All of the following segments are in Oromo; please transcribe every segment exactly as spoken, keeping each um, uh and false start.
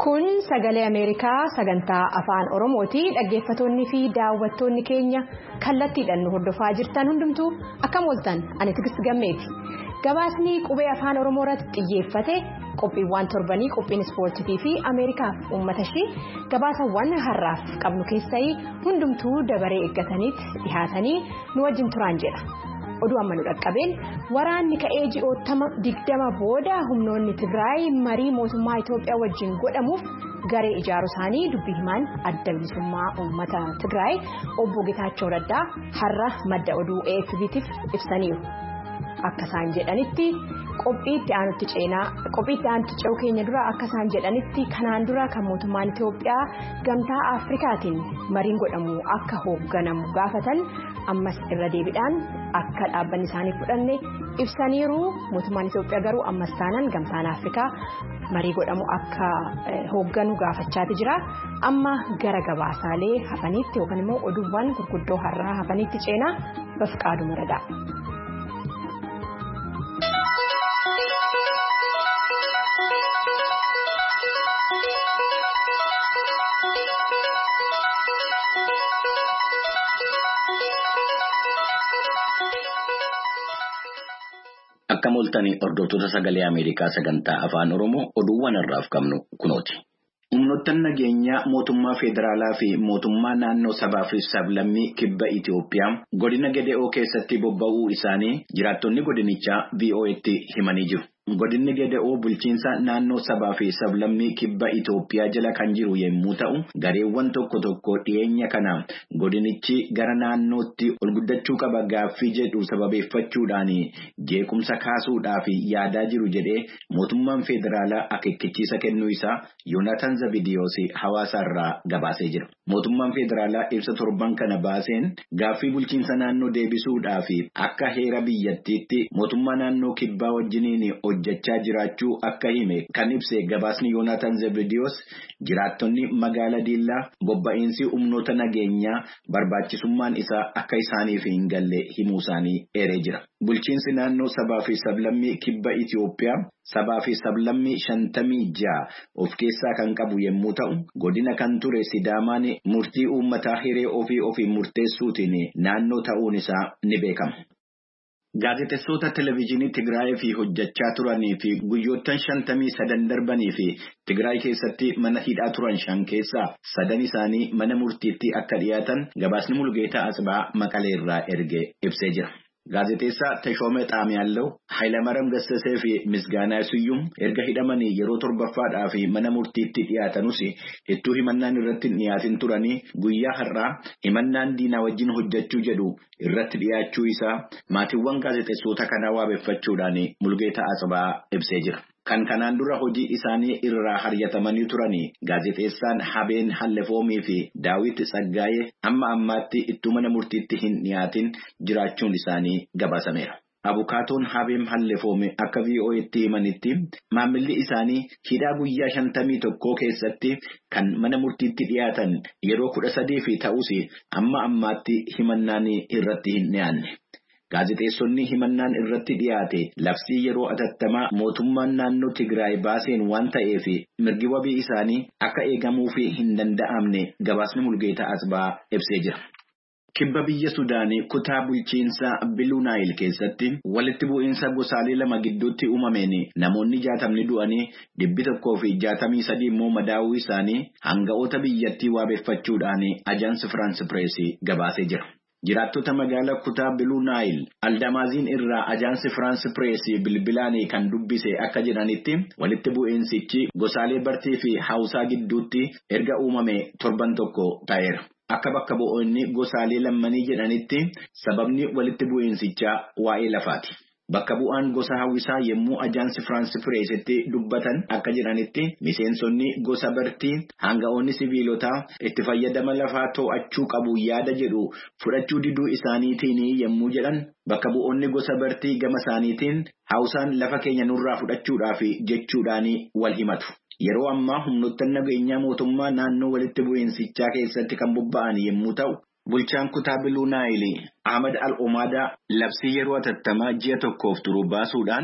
Kun sagalee Ameerikaa sagantaa afaan Oromooti. Dhaggeeffattoonni fi daawwattoonni keenya kallattiidhaan nu hordofaa jirtan hundumtuu akkam ooltan ani Tigist Gammeeti. Gabaasni qubee afaan Oromoo irratti xiyyeeffate qophiiwwan torbanii qophiin ispoortii fi Ameerikaaf uummata ishee gabaasawwan har'aaf qabnu keessai hundumtuu dabaree eeggataniitti dhihaatanii nu wajjin turaan jedha. Oduu amma nu dhaqqabeen waraanni ka'ee ji'ootama digdama booda humnoonni Tigraay marii mootummaa Itoophiyaa wajjin godhamuuf garee ijaaru isaanii dubbii himaan adda bilisummaa uummata Tigraay obbo Getaachoo Raddaa har'a madda oduu A F P'tiif ibsaniiru. Akka isaan jedhanitti qophiitti aanutti ceenaa qophiitti aanutti ce'uu keenya dura akka isaan jedhanitti kanaan dura kan mootummaan Itoophiyaa gamtaa Afrikaatiin mariin godhamu akka hoogganamu gaafatan ammas irra deebiidhaan akka dhaabbanni isaanii fudhanne ibsaniiru. Mootummaan Itoophiyaa garuu ammas taanaan gamtaan Afrikaa marii godhamu akka hoogganu gaafachaati jira. Amma gara gabaasaalee hafaniitti yookaan immoo oduuwwan gurguddoo har'aa hafaniitti ceenaa Bafqaaduu Maradaa. Akka moltanii hordoftoota sagalee Ameerikaa sagantaa afaan Oromoo oduuwwan har'aaf qabnu kunooti. Humnoottan nageenyaa mootummaa federaalaa fi mootummaa naannoo sabaa fi sablammii kibba Itoophiyaa godina Gede'oo keessatti bobba'uu isaanii jiraattonni godinichaa V O A'tti himanii jiru. Godinni Gede'oo bulchiinsa naannoo sabaa fi sablammii kibba Itoophiyaa jala kan jiru yommuu ta'u, gareewwan tokko tokko dhiyeenya kana godinichi gara naannootti ol guddachuu qaba gaaffii jedhu sababeeffachuudhaan jeequmsa kaasuudhaaf yaadaa jiru jedhee mootummaan federaalaa akeekkachiisa kennuu isaa Yoonatan Zabidiyoos hawaasaarraa gabaasee jira. Mootummaan federaalaa ibsa torban kana baaseen gaaffii bulchiinsa naannoo deebisuudhaaf akka heera biyyattiitti mootummaa naannoo kibbaa wajjiniin hojjechaa jiraachuu akka hime kan ibse gabaasni Yoonatan Zabidiyoos jiraattonni magaala Diillaa bobba'insi humnoota nageenyaa barbaachisummaan isaa akka isaaniif hin galle himuu isaanii eeree jira. Bulchiinsi naannoo sabaa fi sablammii kibba Itoophiyaa sabaa fi sablammii shantamii ja'a of keessaa kan qabu yommuu ta'u, godina kan ture Sidaamaan murtii uummataa hiree ofii ofii murteessuutiin naannoo ta'uun isaa ni beekama. Gaazexeessota televezyiinii Tigraay fi hojjechaa turanii fi guyyoottan shantamii sadan darbanii fi Tigraay keessatti mana hidhaa turan shan keessaa sadan isaanii mana murtiitti akka dhiyaatan gabaasni Mulgeetaa Asbaa Maqalee irraa erge ibsee jira. Gaazexeessaa Tashoomee Xaamiyaallee, Hayilamaram Gassasee fi Misgaanaa Siyyum erga hidhamanii yeroo torbaffaadhaa fi mana murtiitti dhiyaatanus ittuu himannaan irratti dhiyaatin turanii guyyaa har'aa himannaan diinaa wajjin hojjechuu jedhu irratti dhiyaachuu isaa maatiiwwan gaazexeessota kanaa waabeffachuudhaan Mulgeetaa Asbaa ibsee jira. Kan kanaan dura hojii isaanii irraa haryatamanii turanii gaazexeessaan Habeen Hallefoomii fi Daawit Tsaggaayee amma ammaatti ittuu mana murtiitti hin dhiyaatin jiraachuun isaanii gabaasameera. Abukaatoon Habeen Hallefoomii akka V O A'tti himanitti maamilli isaanii hidhaa guyyaa shantamii tokkoo keessatti kan mana murtiitti dhiyaatan yeroo kudha sadii fi ta'us amma ammaatti himannaan irratti hin dhiyaanne. Gaazexeessonni himannaan irratti dhiyaate labsii yeroo atattamaa mootummaan naannoo Tigraay baaseen waan ta'eef mirgi wabii isaanii akka eegamuu fi hin danda'amne gabaasni Mulgeetaa Asbaa ibsee jira. Kibba biyya Sudaanii kutaa bulchiinsa Biluu Naayil keessatti walitti bu'iinsa gosaalee lama gidduutti uumameen namoonni jaatamni du'anii dhibbi tokkoo fi jaatamii sadii immoo madaa'uu isaanii hanga'oota biyyattii waabeffachuudhaan Ajaansi Firaansi Pireesii gabaasee jira. Jiraattota magaalaa kutaa Biluu Naayil Aldamaaziin irraa Ajaansi Firaansi Pireesii bilbilaanii kan dubbise akka jedhanitti walitti bu'iinsichi gosaalee Bartii fi Hawusaa gidduutti erga uumame torban tokko ta'eera. Akka bakka bu'oonni gosaalee lammanii jedhanitti sababni walitti bu'iinsichaa waa'ee lafaati. Bakka bu'aan gosa Hawwisaa yommuu Ajaansi Firaansi Pireesitti dubbatan akka jedhanitti miseensonni gosa Bartii hanga'oonni siviilotaa itti fayyadama lafaa to'achuu qabu yaada jedhu fudhachuu diduu isaaniitiin yommuu jedhan bakka bu'oonni gosa Bartii gama isaaniitiin Hawusaan lafa keenya nurraa fudhachuudhaaf jechuudhaan wal himatu. Yeroo ammaa humnoottan nageenyaa mootummaa naannoo walitti bu'iinsichaa keessatti kan bobba'an yommuu ta'u, bulchaan kutaa Biluu Naayil Ahmad Al-Omaadaa labsii yeroo atattamaa ji'a tokkoof turu baasuudhaan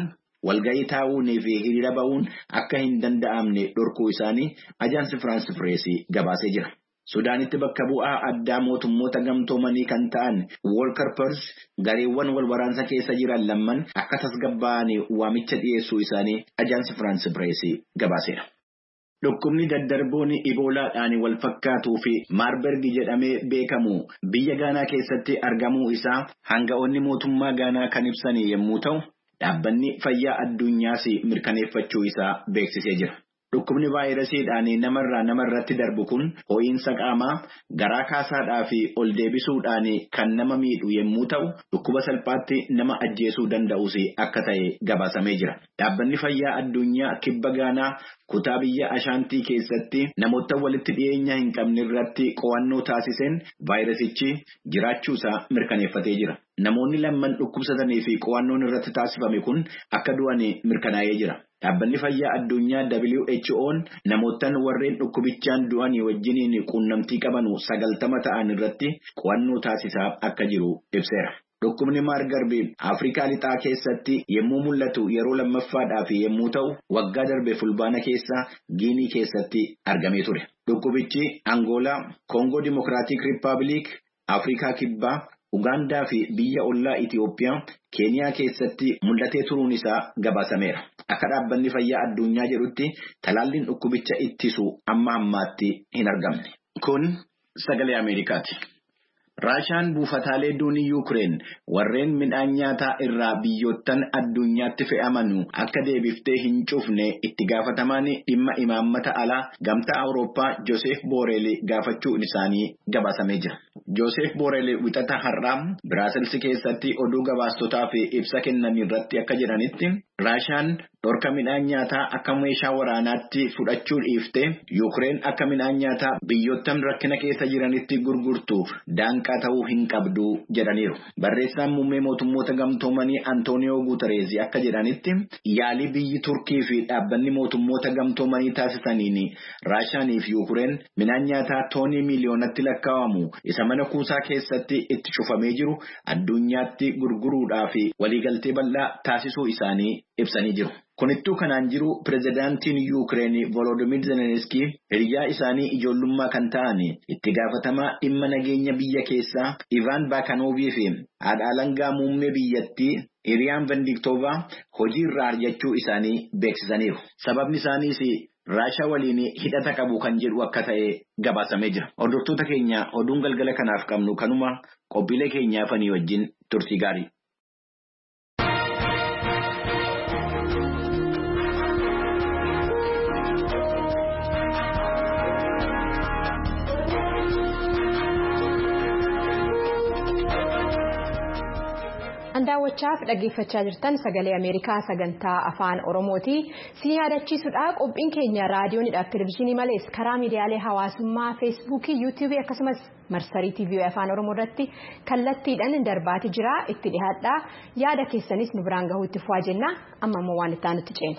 walga'ii taa'uunii fi hiriira ba'uun akka hin danda'amne dhorkuu isaanii ajaansi Firaansi Pireesii gabaasee jira. Sudaanitti bakka bu'aa addaa mootummoota gamtoomanii kan ta'an Volker Perz gareewwan wal waraansa keessa jiran lamman akka tasgabbaa'anii waamicha dhiyeessuu isaanii ajaansi Firaansi Pireesii gabaaseera. Dhukkubni daddarboon Iboolaadhaan wal fakkaatuu fi Maarberg jedhamee beekamu biyya Gaanaa keessatti argamuu isaa hanga'oonni mootummaa Gaanaa kan ibsan yommuu ta'u, dhaabbanni fayyaa addunyaas mirkaneeffachuu isaa beeksisee jira. Dhukkubni vaayirasiidhaan namarraa namarratti darbu kun ho'iinsa qaamaa garaa kaasaadhaa fi ol deebisuudhaan kan nama miidhu yommuu ta'u, dhukkuba salphaatti nama ajjeesuu danda'us akka ta'e gabaasamee jira. Dhaabbanni fayyaa addunyaa kibba Gaanaa kutaa biyya Ashaantii keessatti namoota walitti dhiyeenya hin qabne irratti qo'annoo taasiseen vaayirasichi jiraachuusaa mirkaneeffatee jira. Namoonni lamman dhukkubsatanii fi qo'annoon irratti taasifame kun akka du'an mirkanaa'ee jira. Dhaabbanni fayyaa addunyaa W H O'n namootaan warreen dhukkubichaan du'anii wajjiniin quunnamtii qabanu sagaltama ta'an irratti qo'annoo taasisaa akka jiru ibseera. Dhukkubni Maarberg Afrikaa lixaa keessatti yommuu mul'atu yeroo lammaffaadhaaf yommuu ta'u waggaa darbe fulbaana keessa Giinii keessatti argamee ture. Dhukkubichi Angoolaa, Koongoo Dimokiraatik Rippaabilik, Afrikaa Kibbaa, Ugaandaa fi biyya ollaa Itiyoophiyaa Keeniyaa keessatti mul'atee turuun isaa gabaasameera. Akka dhaabbanni fayyaa addunyaa jedhutti talaalliin dhukkubicha ittisu amma ammaatti hin argamne. Kun sagalee Ameerikaati. Raashaan buufataalee duunii Yuukireen warreen midhaan nyaataa irraa biyyoottan addunyaatti fe'amanu akka deebiftee hin cufne itti gaafatamaan dhimma imaammata alaa gamtaa Awurooppaa Joosef Booreel gaafachuun isaanii gabaasamee jira. Joosef Booreel wixata har'aa Biraasels keessatti oduu gabaastotaaf ibsa kennan irratti akka jedhanitti Raashaan dhorka midhaan nyaataa akka meeshaa waraanaatti fudhachuu dhiiftee Yuukireen akka midhaan nyaataa biyyoottan rakkina keessa jiranitti gurgurtu daanqaa ta'uu hin qabdu jedhaniiru. Barreessaan muummee mootummoota gamtoomanii Antooniyoo Guutereez akka jedhanitti yaalii biyyi Turkii fi dhaabbanni mootummoota gamtoomanii taasisaniin Raashaanii fi Yuukireen midhaan nyaataa toonii miliyoonatti lakkaa'amu isa mana kuusaa keessatti itti cufamee jiru addunyaatti gurguruudhaa fi waliigaltee bal'aa taasisuu isaanii ibsanii jiru. Kunittuu kanaan jiru pirezidaantiin Yuukireen Volodymyr Zelensky hiriyaa isaanii ijoollummaa kan ta'an itti gaafatamaa dhimma nageenya biyya keessaa Ivan Bakanoovii fi haadha alangaa muummee biyyattii Iriyaan Vendiktoovaa hojii irraa argachuu isaanii beeksisaniiru. Sababni isaaniis Raashaa waliin hidhata qabu kan jedhu akka ta'e gabaasamee jira. Hordoftoota keenya oduun galgala kanaaf qabnu kanuma qophiilee keenyaafanii wajjin turtii gaarii. Daawwachaaf dhaggeeffachaa jirtan sagalee Ameerikaa sagantaa afaan Oromooti. Si yaadachiisuudha qophiin keenya raadiyoonidhaaf televezyiinii malees karaa miidiyaalee hawaasummaa feesbuukii, yuutuubii akkasumas marsarii tiivii afaan Oromoo irratti kallattiidhaan darbaati jira. Itti dhihaadhaa yaada keessanis nu biraan gahuutti fufaa jenna. Amma immoo waan itti aanutti ceena.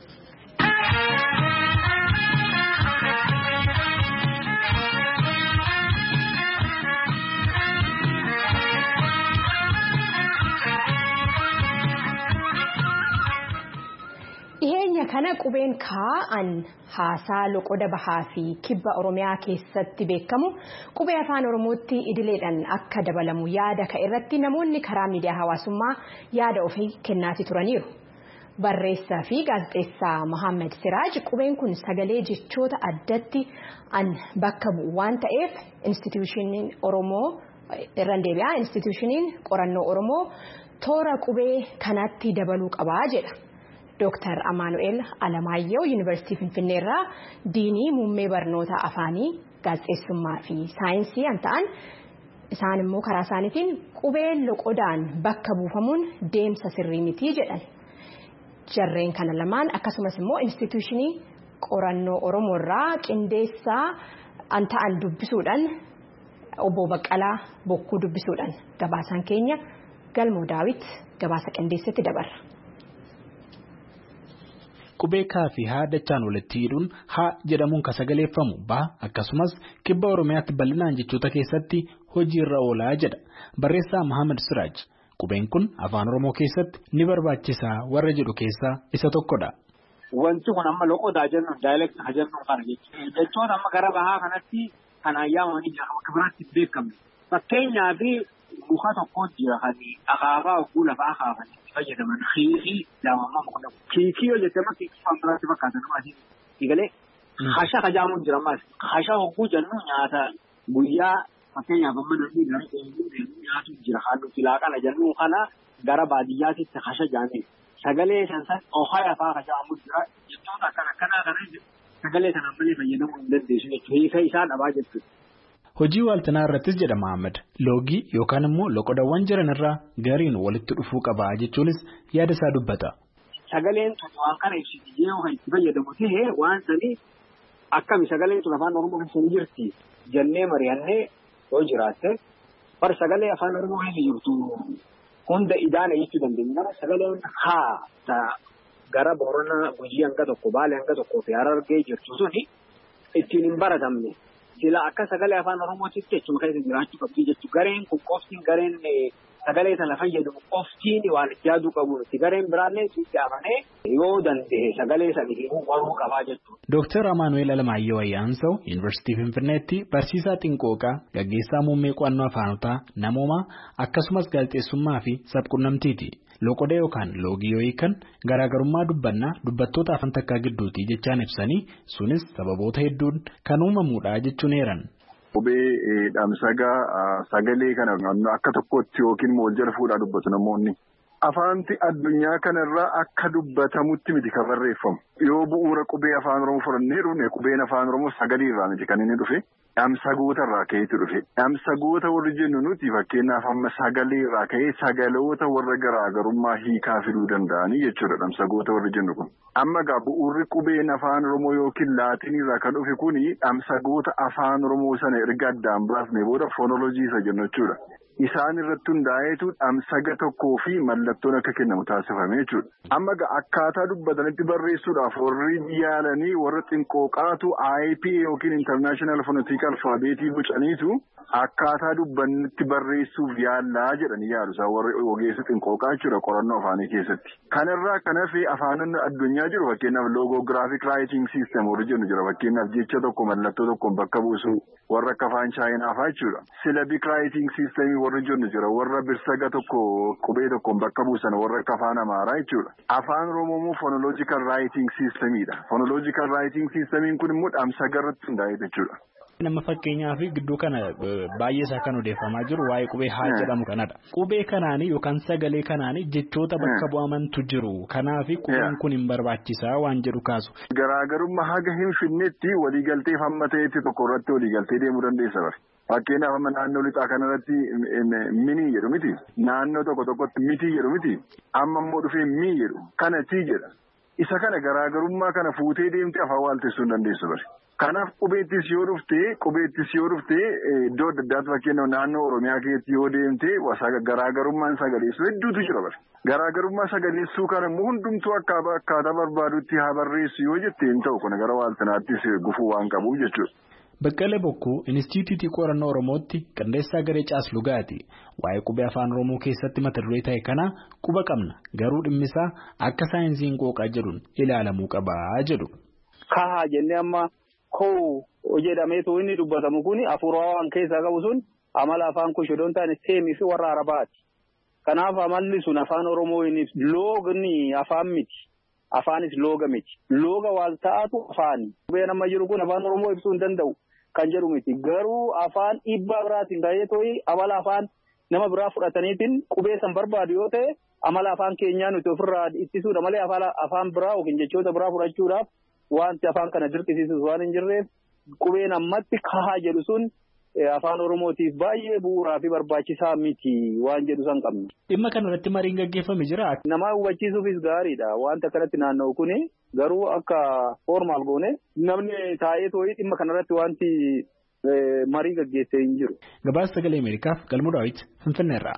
Kana qubeen kaa'an haasaa loqoda bahaa fi kibba Oromiyaa keessatti beekamu qubee afaan Oromootti idileedhaan akka dabalamu yaada ka'e irratti namoonni karaa miidiyaa hawaasummaa yaada ofii kennaati turaniiru. Barreessaa fi gaazexeessaa Mohaammed Siraaj qubeen kun sagalee jechoota addatti an bakka bu'u waan ta'eef instituushiniin Oromoo irraan deebi'aa instituushiniin qorannoo Oromoo toora qubee kanatti dabaluu qabaa jedha. Dooktar Amaanu'eel Alamaayyoo Yuunivarsiitii Finfinnee irraa diinii muummee barnoota afaanii gaazexeessummaa fi saayinsii an ta'an isaan immoo karaa isaaniitiin qubeen loqodaan bakka buufamuun deemsa sirrii miti jedhan. Jarreen kana lamaan akkasumas immoo instituushinii qorannoo Oromoo irraa qindeessaa an ta'an dubbisuudhaan obbo Baqqalaa Bokkuu dubbisuudhaan gabaasaan keenya Galmoo Daawit gabaasa qindeessatti dabarra. Qubee kaa fi haa dachaan walitti hidhuun haa jedhamuun kan sagaleeffamu baa akkasumas kibba Oromiyaatti bal'inaan jechoota keessatti hojii irra oolaa jedha barreessaa Mohaammed Siraaj. Qubeen kun afaan Oromoo keessatti ni barbaachisaa warra jedhu keessaa isa tokkodha. Wanti kun amma loqodaa jennu daayileektii haa jennu kana jechuudha. Jechoota amma gara bahaa kanatti kan ayyaamanii jira akka biraatti beekamne. Fakkeenyaaf muka tokko jira kan akaafaa oguu lafaa kaafanii itti fayyadaman kiikii daawwammaa muka tokko. Kiikii yoo jettama kiikii kan biraatti fakkaatan maasii eegalee hasha hajaamuun jira maas. Hasha oguu jennu nyaata guyyaa fakkeenyaaf amma namni gara eeguu nyaatu jira kan nuti laaqana jennu kana gara baadiyyaatti hasha jaanii. Sagalee sansan ohaya fa'aa hajaamuun jira jechuun akkana akkanaa kana sagalee kana malee fayyadamuu hin dandeessu jechuudha. Hiika isaa dhabaa jechuudha. Hojii waaltanaa irrattis jedha Mahammad loogii yookaan immoo loqodawwan jiran irraa gariin walitti dhufuu qabaa jechuunis yaada isaa dubbata. Sagaleen tun waan kana ibsiti yoo kan itti fayyadamu ta'ee waan sanii akkami sagaleen tun afaan Oromoo keessa hin jirti jennee mari'annee yoo jiraatte bar sagalee afaan Oromoo keessa jirtu hunda idaana jechuu dandeenya. Sagaleen haa gara Booranaa Gujii hanga tokko Baalee hanga tokkoo fi Harargee jirtu suni ittiin hin baratamne. Sila akka sagalee afaan Oromootitti jechuun keessa jiraachuu qabdi jechuudha. Gareen kun qoftiin gareen sagalee sana fayyadamu qoftiin waan itti yaaduu qabu. Gareen biraallee itti amanee yoo danda'e sagalee sana hiikuu baruu qabaa jechuudha. Dooktar Amaanu'eel Alamaayyoo Ayyaansaw Yuunivarsiitii Finfinneetti barsiisaa Xinqooqaa gaggeessaa muummee qo'annoo afaanotaa namoomaa akkasumas gaazexeessummaa fi sabquunnamtiiti. Loqoda yookaan loogii yoo hiikan garaagarummaa dubbannaa dubbattoota afaan takkaa gidduutii jechaan ibsanii sunis sababoota hedduun kan uumamuudha jechuun eeran. Qubee dhamsagaa sagalee kana akka tokkotti yookiin wal jala fuudhaa dubbatu namoonni. Afaanti addunyaa kanarraa akka dubbatamutti miti kan barreeffamu. Yoo bu'uura qubee afaan Oromoo fudhannee dhufne qubeen afaan Oromoo sagalee irraa miti kan inni dhufe. Dhamsagoota irraa ka'eetu dhufe. Dhamsagoota warri jennu nuti fakkeenyaaf amma sagalee irraa ka'ee sagaloota warra garaagarummaa hiikaa fiduu danda'anii jechuudha dhamsagoota warri jennu kun. Amma egaa bu'uurri qubeen afaan Oromoo yookiin laatiin irraa kan dhufe kuni dhamsagoota afaan Oromoo sana erga addaan baasnee booda foonoloojii isa jennu jechuudha. Isaan irratti hundaa'eetu dhamsaga tokkoo fi mallattoon akka kennamu taasifame jechuudha. Amma egaa akkaataa dubbatanitti barreessuudhaaf warri yaalanii warra xinqooqaatu I P A yookiin International Phonetic Alphabeet bucaniitu akkaataa dubbannitti barreessuuf yaallaa jedhanii yaalu isaan warri ogeessi xinqooqaa jechuudha qorannoo afaanii keessatti. Kanarraa kan hafe afaanonni addunyaa jiru fakkeenyaaf logographic writing system warri jennu jira fakkeenyaaf jecha tokko mallattoo tokkoon bakka buusu warra akka afaan chaayinaa fa'aa jechuudha. Syllabic writing system warri jennu jira warra birsaga tokko qubee tokkoon bakka buusan warra akka afaan amaaraa jechuudha. Afaan Oromoo phonological writing systemidha. Phonological writing systemiin kun immoo dhamsaga irratti hundaa'e jechuudha. Nama fakkeenyaaf gidduu kana baay'ee isaa kan odeeffamaa jiru waa'ee qubee haa jedhamu kanadha. Qubee kanaanii yookaan sagalee kanaanii jechoota bakka bu'amantu jiru. Kanaaf qubeen kun hin barbaachisaa waan jedhu kaasu. Garaagarummaa haga hin finnetti waliigaltee hamma ta'etti tokko irratti waliigaltee deemuu dandeessa bara. Fakkeenyaaf amma naannoo lixaa kanarratti minii jedhu miti. Naannoo tokko tokkotti mitii jedhu miti. Amma immoo dhufee mii jedhu. Kana tii jedha. Isa kana garaagarummaa kana fuutee deemtee afaan waaltessuu hin dandeessu bara. Kanaaf qubeettis yoo dhuftee qubeettis yoo dhuftee iddoo adda addaatti fakkeenyaaf naannoo Oromiyaa keessatti yoo deemtee garaagarummaan sagaleessuu hedduutu jira bara. Garaagarummaa sagaleessuu kana immoo hundumtuu akka akkaataa barbaadutti haa barreessu yoo jettee hin ta'u kun gara waaltanaattis gufuu waan qabuuf jechuudha. Baqqalee Bokkuu Inistituutii Qorannoo Oromootti qindeessaa garee Caaslugaati. Waa'ee qubee afaan Oromoo keessatti mata duree ta'e kana quba qabna garuu dhimmisaa akka saayinsiin qooqaa jedhuun ilaalamuu qabaa jedhu. Kahaa jennee amma koo jedhameetu inni dubbatamu kuni afuuraa waan keessaa qabu sun amala afaan kushodoon taane seemii fi warra arabaati. Kanaaf amalli sun afaan Oromoo inni loogni afaan miti. Afaanis looga miti. Looga waan ta'atu afaani. Qubeen amma jiru kun afaan Oromoo ibsuu hin danda'u kan jedhu miti. Garuu afaan dhiibbaa biraatiin ta'ee tooyi amala afaan nama biraa fudhataniitiin qubee san barbaadu yoo ta'e amala afaan keenyaa nuti ofirraa ittisuudha malee afaan biraa yookiin jechoota biraa fudhachuudhaaf wanti afaan kana dirqisiisus waan hin jirreef qubeen ammatti kahaa jedhu sun afaan Oromootiif baay'ee bu'uuraa fi barbaachisaa miti waan jedhu san qabna. Dhimma kanarratti mariin gaggeeffame jira. Nama hubachiisuufis gaariidha. Wanta kanatti naanna'u kuni garuu akka formaal goone namni taa'ee tooyi dhimma kanarratti wanti marii gaggeessee hin jiru. Gabaasa Sagalee Ameerikaaf Galmuu Daawit Finfinneerraa.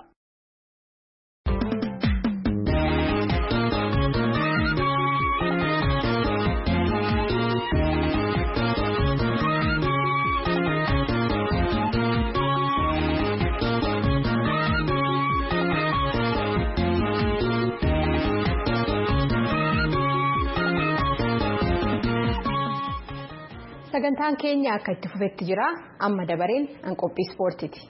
sagantaan keenya akka itti fufetti jira amma dabareen an qophii ispoortiiti.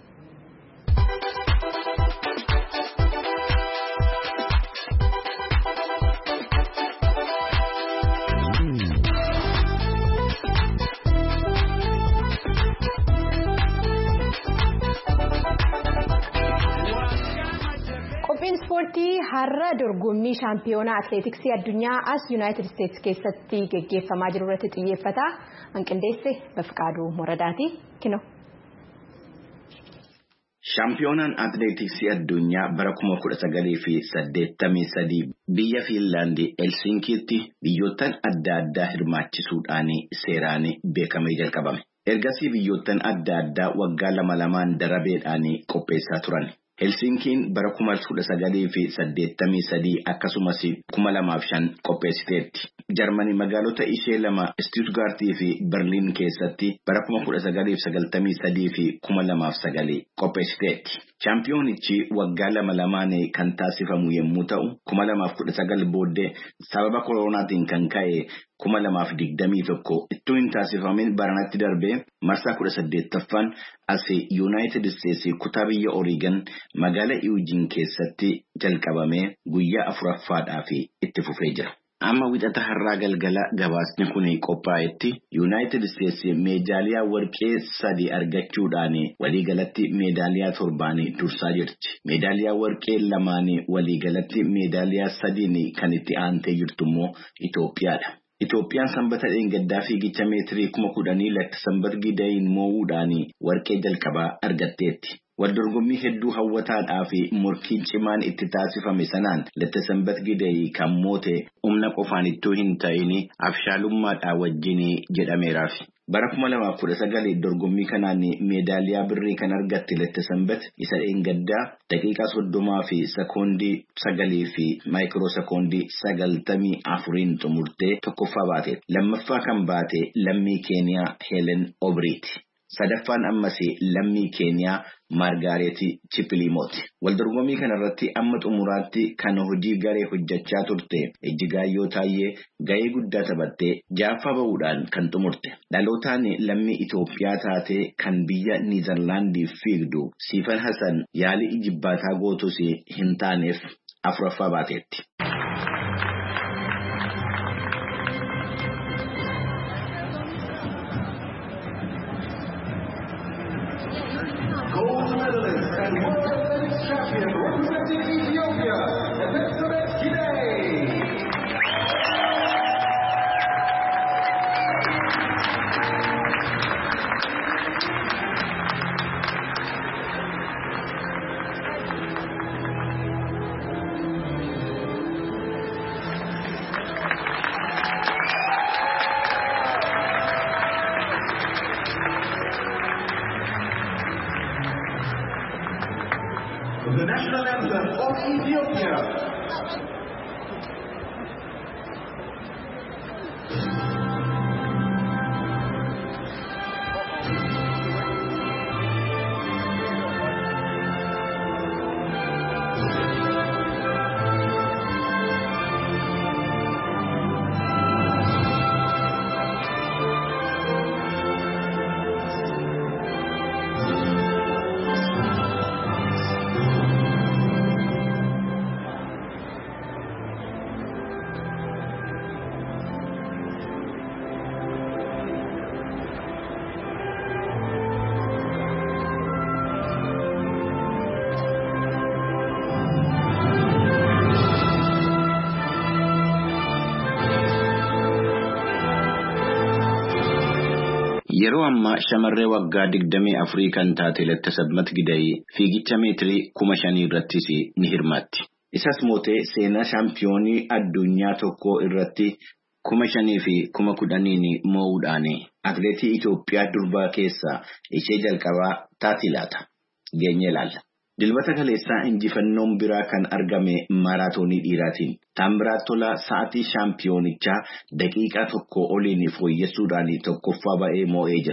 Ispoortii har'a dorgommii shaampiyoonaa atileetiksii addunyaa as Yuunaayitid Isteetsi keessatti geggeeffamaa jiru irratti xiyyeeffata. Hanqindeesse Bafqaaduu Moradaati. Kino. Shaampiyoonaan atileetiksii addunyaa bara kuma kudha sagalii fi saddeettamii sadii biyya Fiinlaandii Helsinkiitti biyyoottan adda addaa hirmaachisuudhaan seeraan beekamee jalqabame. Ergasii biyyoottan adda addaa waggaa lama lamaan darabeedhaan qopheessaa turan. Helsinkiin bara kuma kudha sagalii fi saddeettamii sadii akkasumas kuma lamaaf shan qopheessiteetti. Jarmanii magaalota ishee lama Stuttgartii fi Berliin keessatti bara kuma kudha sagalii fi sagaltamii sadii fi kuma lamaaf sagalii qopheessiteetti. Chaampiyoonichi waggaa lama lamaan kan taasifamu yommuu ta'u kuma lamaaf kudha sagal booddee sababa koronaatiin kan ka'e kuma lamaaf digdamii tokko ittuu hin taasifamin baranatti darbee marsaa kudha saddeettaffaan as Yuunaayitid Isteetsi kutaa biyya Oreegon magaala Eugene keessatti jalqabamee guyyaa afuraffaadhaaf itti fufee jira. Amma wixata har'aa galgala gabaasni kun qophaa'etti Yuunaayitid Isteetsi meedaaliyaa warqee sadii argachuudhaan waliigalatti meedaaliyaa torbaan dursaa jirti. Meedaaliyaa warqee lamaan waliigalatti meedaaliyaa sadiin kan itti aantee jirtu immoo Itoophiyaadha. Itoophiyaan sanbata dheengaddaa fiigicha meetirii kuma kudhanii lakka sanbat gidayin moo'uudhaan warqee jalqabaa argatteetti. Waldorgommii hedduu hawwataadhaa fi morkiin cimaan itti taasifame sanaan latta sanbat gidayi kan moote humna qofaan ittuu hin ta'in abshaalummaadhaa wajjin jedhameeraaf. Bara kuma lamaaf kudha sagalii dorgommii kanaan meedaaliyaa birrii kan argatte latta sanbat isa dheengaddaa daqiiqaa soddomaa fi sekoondii sagalii fi maayikiroo sekoondii sagaltamii afuriin xumurtee tokkoffaa baate. Lammaffaa kan baate lammii Keeniyaa Helen Obriiti. Sadaffaan ammas lammii Keeniyaa Margareeti Chippilimooti. Waldorgommii kanarratti amma xumuraatti kan hojii garee hojjechaa turte Ejjigaayyoo Taayyee gahee guddaa taphattee jaaffaa ba'uudhaan kan xumurte. Dhalootaan lammii Itoophiyaa taatee kan biyya Niizerlaandii fiigdu Siifan Hasan yaalii ijibbaataa gootus hin taaneef afuraffaa baateetti. The national anthem of Ethiopia. Yeroo ammaa shamarree waggaa digdamii afurii kan taate latta sabmat gidayii fiigicha meetirii kuma shanii irrattis ni hirmaatti. Isas mootee seenaa shaampiyoonii addunyaa tokkoo irratti kuma shanii fi kuma kudhaniin moo'uudhaan atileetii Itoophiyaa durbaa keessaa ishee jalqabaa taati laata. Geenye ilaalla. Dilbata kaleessaa injifannoon biraa kan argame maaraatoonii dhiiraatiin. Taambiraat Tolaa sa'aatii shaampiyoonichaa daqiiqaa tokko oliin fooyyessuudhaan tokkoffaa ba'ee moo'ee jira.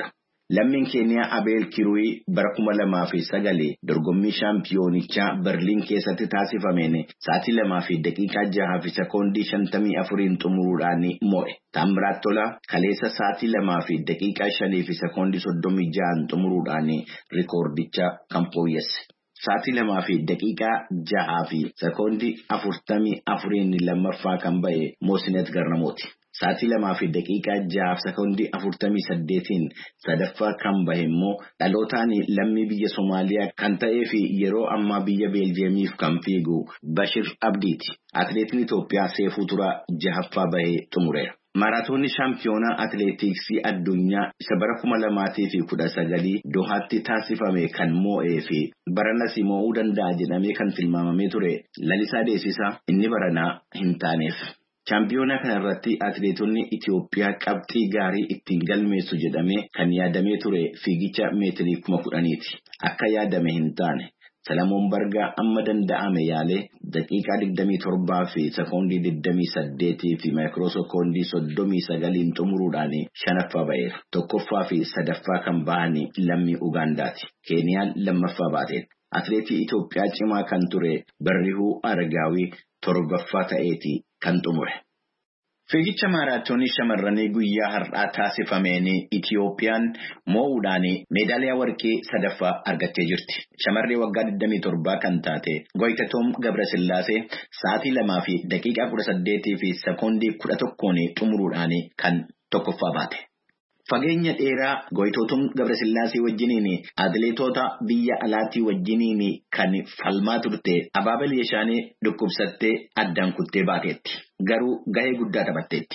Lammiin Keeniyaa Abeel Kiruuyi bara kuma lamaa fi sagalee dorgommii shaampiyoonicha Berliin keessatti taasifameen sa'aatii lamaa fi daqiiqaa jaha fi sekoondii shantamii afuriin xumuruudhaan mo'e. Taamiraat Tolaa kaleessa sa'aatii lamaa fi daqiiqaa shanii fi sekoondii soddomii jahaan xumuruudhaan rikoordicha kan fooyyesse. Sa'aatii lamaa fi daqiiqaa jahaa fi sekoondii afurtamii afuriin lammaffaa kan ba'e Moosinet Garnamooti. Sa'aatii lamaa fi daqiiqaa jaha fi sekoondii afurtamii saddeetiin sadaffaa kan bahe immoo dhalootaan lammii biyya Somaaliyaa kan ta'ee fi yeroo ammaa biyya Beeljeemiif kan fiigu Bashir Abdiiti. Atileetiin Itoophiyaa Seefuu Turaa jahaffaa bahee xumureera. Maaraatoonni shaampiyoonaa atileetiksii addunyaa isa bara kuma lamaatii fi kudha sagalii Dohaatti taasifame kan moo'ee fi baranas moo'uu danda'a jedhamee kan tilmaamamee ture Lalisaa Deessisaa inni baranaa hin taaneef. Shaampiyoonaa kana irratti atileetonni Itoophiyaa qabxii gaarii ittiin galmeessu jedhamee kan yaadamee ture fiigicha meetirii kuma kudhaniiti. Akka yaadame hin taane. Salamoon Bargaa amma danda'ame yaalee daqiiqaa digdamii torbaa fi sekoondii digdamii saddeetii fi maayikiroo sekoondii soddomii sagaliin xumuruudhaan shanaffaa ba'eera. Tokkoffaa fi sadaffaa kan ba'anii lammii Ugaandaati. Keeniyaan lammaffaa baateen. Atileetii Itoophiyaa cimaa kan ture Barrihuu Aragaawii torbaffaa ta'eeti kan xumure. Fiigicha maaraatoonii shamarranii guyyaa har'aa taasifameen Itiyoophiyaan moo'uudhaan meedaaliyaa warqee sadaffaa argattee jirti. Shamarree waggaa digdamii torbaa kan taate Goyitatoom Gabrasillaasee sa'aatii lamaa fi daqiiqaa kudha saddeetii fi sekoondii kudha tokkoon xumuruudhaan kan tokkoffaa baate. Fageenya dheeraa Goyitatoom Gabrasillaasee wajjiniin atileetota biyya alaatii wajjiniin kan falmaa turte Abaabal Yeshaanee dhukkubsattee addaan kuttee baateetti. Garuu gahee guddaa taphatteetti.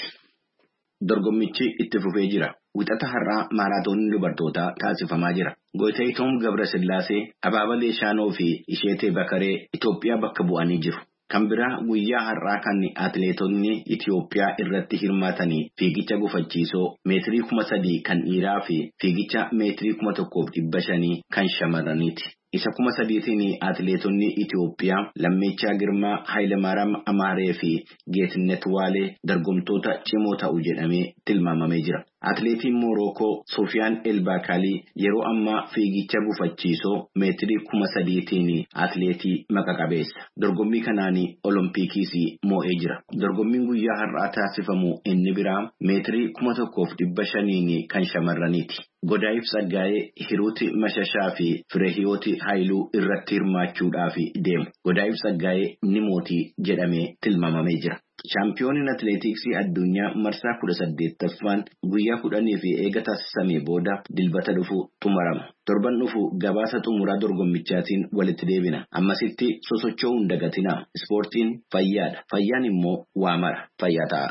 Dorgommichi itti fufee jira. Wixata har'aa maaraatoonii dubartootaa taasifamaa jira. Goyitatoom Gabrasillaasee, Abaabal Yeshaanoo fi Isheetee Bakaree Itoophiyaa bakka bu'anii jiru. Kan biraa guyyaa har'aa kan atileetonni Itoophiyaa irratti hirmaatanii fiigicha gufachiisoo meetirii kuma sadii kan dhiiraa fi fiigicha meetirii kuma tokkoof dhibba shanii kan shamarraniiti. Isa kuma sadiitiin atileetonni Itoophiyaa Lammeechaa Girmaa, Hayilamaaraam Amaaree fi Geetnet Waalee dorgomtoota cimoo ta'u jedhamee tilmaamamee jira. Atileetiin Moorookoo Sofiyaan Elbaakalii yeroo ammaa fiigicha gufachiisoo meetirii kuma sadiitiin atileetii maqa qabeessa. Dorgommii kanaan Oloompiikiis moo'ee jira. Dorgommiin guyyaa har'aa taasifamu inni biraa meetirii kuma tokkoof dhibba shaniin kan shamarraniiti. Godaayif Saggaayee, Hiruuti Mashashaa fi Fireehiyooti Haayiluu irratti hirmaachuudhaaf deemu. Godaayif Saggaayee ni mootii jedhamee tilmaamamee jira. Shaampiyooniin atileetiksii addunyaa marsaa kudha saddeettaffaan guyyaa kudhanii fi eega taasisamee booda dilbata dhufu xumurama. Torban dhufu gabaasa xumuraa dorgommichaatiin walitti deebina. Ammasitti sosocho'uu hin dagatinaa. Ispoortiin fayyaadha. Fayyaan immoo waa mara. Fayyaa ta'a.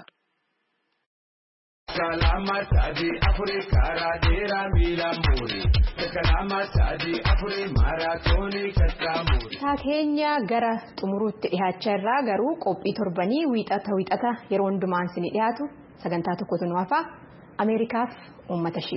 Kalama sadi afuri karadera milamuri. Kalama sadi afuri maratoni katamuri. Keenya gara xumuruutti dhiyaachaa irraa garuu qophii torbanii wiixata wiixata yeroo hundumaan isin dhiyaatu sagantaa tokkotu nu hafa Ameerikaaf uummata ishee.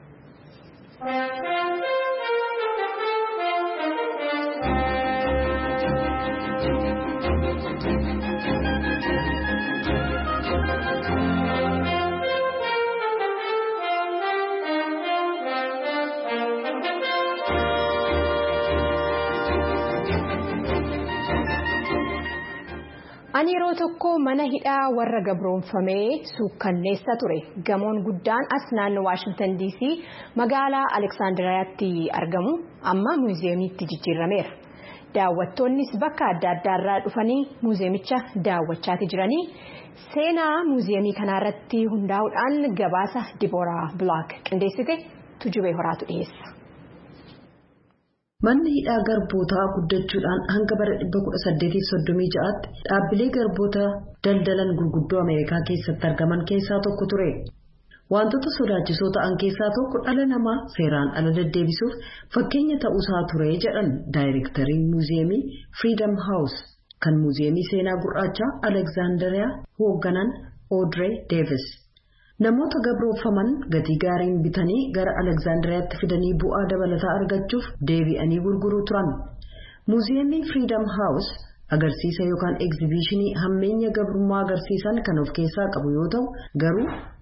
Ani yeroo tokko mana hidhaa warra gabroonfamee suukkanneessa ture. Gamoon guddaan as naannoo Waashingtan D C magaalaa Aleksaandiriyaatti argamu amma muuziyeemiitti jijjiirameera. Daawwattoonnis bakka adda addaarraa dhufanii muuziyeemicha daawwachaati jiranii. Seenaa muuziyeemii kanaarratti hundaa'uudhaan gabaasa Dibooraa Blaak qindeessite Tujubee Horaatu dhiyeessa. Manni hidhaa garbootaa guddachuudhaan hanga bara dhibba kudha saddeetiif soddomii ja'aatti dhaabbilee garboota daldalan gurguddoo Ameerikaa keessatti argaman keessaa tokko ture. Wantoota sodaachisoo ta'an keessaa tokko dhala namaa seeraan ala deddeebisuuf fakkeenya ta'uusaa ture jedhan daayireektariin muuziyeemii Freedom House kan muuziyeemii seenaa gurraachaa Aleksaandiriyaa hoogganan Audrey Davis. Namoota gabroofaman gatii gaariin bitanii gara Aleksaandiriyaatti fidanii bu'aa dabalataa argachuuf deebi'anii gurguruu turan. Muuziyeemiin Freedom House agarsiisa yookaan egzibiishinii hammeenya gabrummaa agarsiisan kan of keessaa qabu yoo ta'u garuu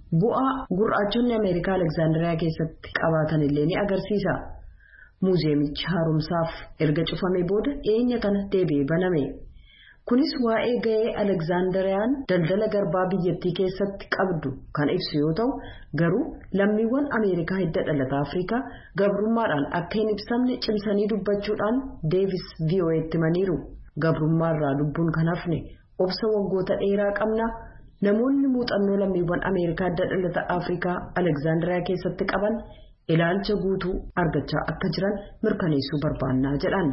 bu'aa gurraachonni Ameerikaa Aleksaandiriyaa keessatti qabaatan illee ni agarsiisa. Muuzeemichi haaromsaaf erga cufamee booda dhiyeenya kana deebi'ee baname. Kunis waa'ee ga'ee Aleksaandiriyaan daldala garbaa biyyattii keessatti qabdu kan ibsu yoo ta'u, garuu lammiiwwan Ameerikaa hidda dhalata Afrikaa gabrummaadhaan akka hin ibsamne cimsanii dubbachuudhaan Deevis V O Eetti himaniiru. Gabrummaarraa lubbuun kan hafne obsa waggoota dheeraa qabna. Namoonni muuxannoo lammiiwwan Ameerikaa hidda dhalata Afrikaa Aleksaandiriyaa keessatti qaban ilaalcha guutuu argachaa akka jiran mirkaneessuu barbaannaa jedhan.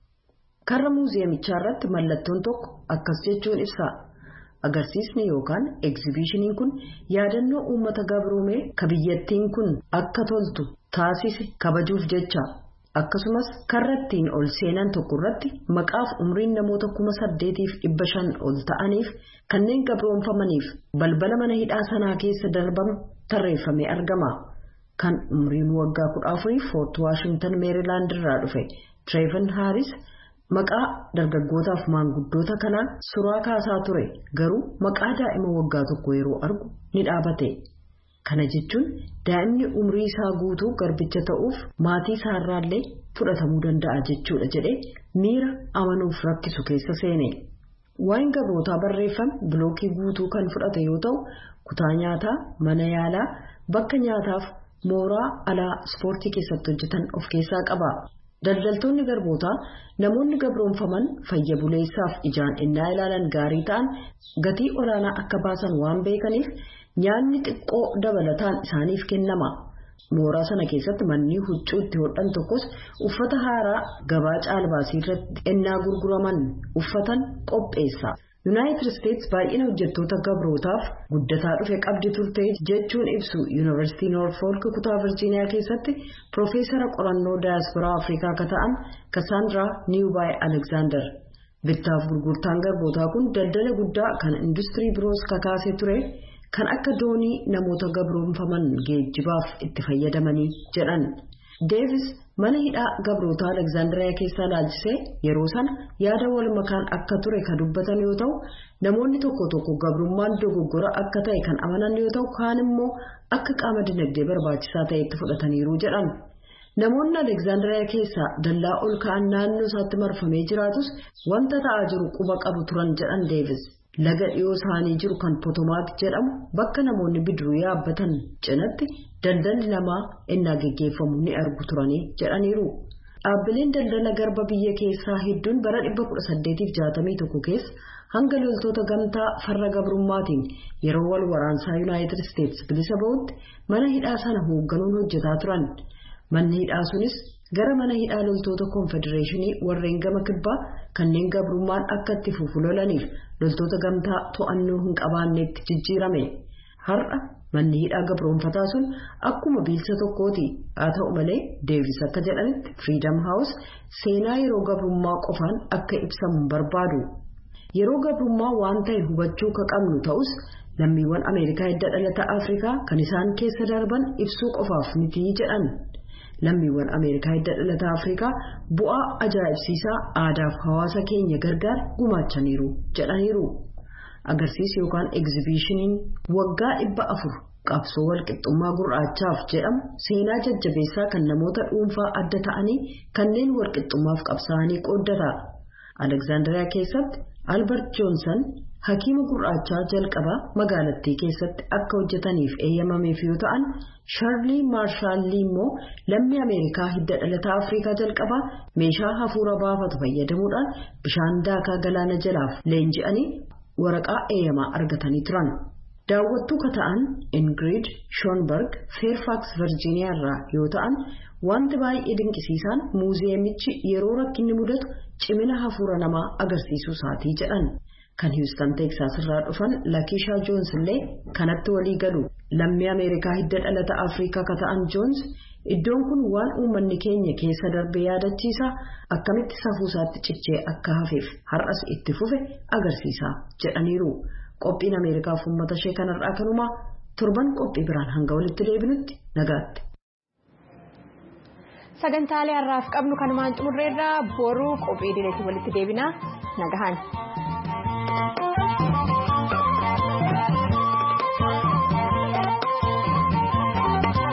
Karra muuzeemichaa irratti mallattoon tokko akkas jechuun ibsa. Agarsiisni yookaan egzibishiniin kun yaadannoo uummata gabroomee ka biyyattiin kun akka toltu taasise kabajuuf jecha. Akkasumas karra ittiin ol seenan tokko irratti maqaaf umriin namoota kuma saddeetiif dhibba shan ol ta'aniif kanneen gabroomfamaniif balbala mana hidhaa sanaa keessa darbame tarreeffamee argama. Kan umriin waggaa kudha afurii Foort Waashingtan Meerilaand irraa dhufe Treevan Haaris maqaa dargaggootaaf maanguddoota kanaa suuraa kaasaa ture, garuu maqaa daa'ima waggaa tokko yeroo argu ni dhaabate. Kana jechuun daa'imni umrii isaa guutuu garbicha ta'uuf maatii isaarraallee fudhatamuu danda'a jechuudha jedhee miira amanuuf rakkisu keessa seene. Waa'een gabrootaa barreeffame bilookii guutuu kan fudhate yoo ta'u, kutaa nyaataa, mana yaalaa, bakka nyaataaf mooraa alaa ispoortii keessatti hojjetan of keessaa qaba. Daldaltoonni garbootaa namoonni gabroonfaman fayya buleessaaf ijaan innaa ilaalan gaarii ta'an gatii olaanaa akka baasan waan beekaniif nyaanni xiqqoo dabalataan isaaniif kennama. Mooraa sana keessatti manni huccuu itti hodhan tokkos uffata haaraa gabaa caalbaasii irratti ennaa gurguraman uffatan qopheessa. Yuunaayitid Isteets baay'ina hojjettoota gabrootaaf guddataa dhufe qabdi turte jechuun ibsu Yuunivarsiitii Noorfolk kutaa Virjiiniyaa keessatti Piroofeesara qorannoo daayasporaa Afrikaa akka ta'an Kassaandiraa Niwbaay Aleksaandar. Bittaaf gurgurtaan garbootaa kun daldala guddaa kan industirii biroos kakaasee ture kan akka doonii namoota gabroonfaman geejjibaaf itti fayyadamanii jedhan. Deevis mana hidhaa gabrootaa Aleksaandiriyaa keessaa laalchisee yeroo sana yaada wal makaan akka ture kan dubbatan yoo ta'u, namoonni tokko tokko gabrummaan dogoggora akka ta'e kan amanan yoo ta'u, kaan immoo akka qaama dinagdee barbaachisaa ta'etti fudhataniiru jedhan. Namoonni Aleksaandiriyaa keessaa dallaa ol ka'an naannoo isaatti marfamee jiraatus wanta ta'aa jiru quba qabu turan jedhan Deevis. Laga dhiyoo isaanii jiru kan Potomaak jedhamu bakka namoonni bidiruu yaabbatan cinatti daldalli namaa innaa geggeeffamu ni argu turanii jedhaniiru. Dhaabbileen daldala garba biyya keessaa hedduun bara dhibba kudha saddeetiif jaatamii tokko keessa hanga loltoota gamtaa farra gabrummaatiin yeroo wal waraansaa Yuunaayitid Isteets bilisa ba'utti mana hidhaa sana hoogganuun hojjetaa turan. Manni hidhaa sunis gara mana hidhaa loltoota konfedereeshinii warreen gama kibbaa kanneen gabrummaan akka itti fufu lolaniif loltoota gamtaa to'annoo hin qabaanneetti jijjiirame. Har'a manni hidhaa gabroonfataa sun akkuma bilisa tokkooti. Haa ta'u malee Deevis akka jedhanitti Freedom House seenaa yeroo gabrummaa qofaan akka ibsamu barbaadu. Yeroo gabrummaa waan ta'e hubachuu ka qabnu ta'us lammiiwwan Ameerikaa hidda dhalata Afrikaa kan isaan keessa darban ibsuu qofaaf miti jedhan. Lammiiwwan Ameerikaa hidda dhalata Afrikaa bu'aa ajaa'ibsiisaa aadaaf hawaasa keenya gargaar gumaachaniiru jedhaniiru. Agarsiis yookaan egzibishiniin waggaa dhibba afur qabsoo walqixxummaa gurraachaaf jedhamu seenaa jajjabeessaa kan namoota dhuunfaa adda ta'anii kanneen walqixxummaaf qabsaa'anii qooddata. Aleksaandiriyaa keessatti Albert Joonsan hakiima gurraachaa jalqabaa magaalattii keessatti akka hojjetaniif eeyyamameef yoo ta'an, Sharlii Maarshaallii immoo lammii Ameerikaa hidda dhalata Afrikaa jalqabaa meeshaa hafuura baafatu fayyadamuudhaan bishaan daakaa galaana jalaaf leenji'anii waraqaa eeyyamaa argatanii turan. Daawwattuu ka ta'an Ingrid Schoenberg Fairfax Virgiiniyaa irraa yoo ta'an, wanti baay'ee dinqisiisaan muuzeemichi yeroo rakkinni mudatu cimina hafuura namaa agarsiisuu isaatii jedhan. Kan Houston Texas irraa dhufan Lakisha Jones illee kanatti walii galu. Lammii Ameerikaa hidda dhalata Afrikaa ka ta'an Jones iddoon kun waan uummanni keenya keessa darbe yaadachiisa, akkamitti safuu isaatti cichee akka hafeef har'as itti fufe agarsiisa jedhaniiru. Qophiin Ameerikaaf uummata ishee kanarraa kanumaa torban qophii biraan hanga walitti deebinutti nagaatti. Sagantaalee har'aaf qabnu kanumaan xumurreerra boruu qophii dileetii walitti deebinaa nagahan.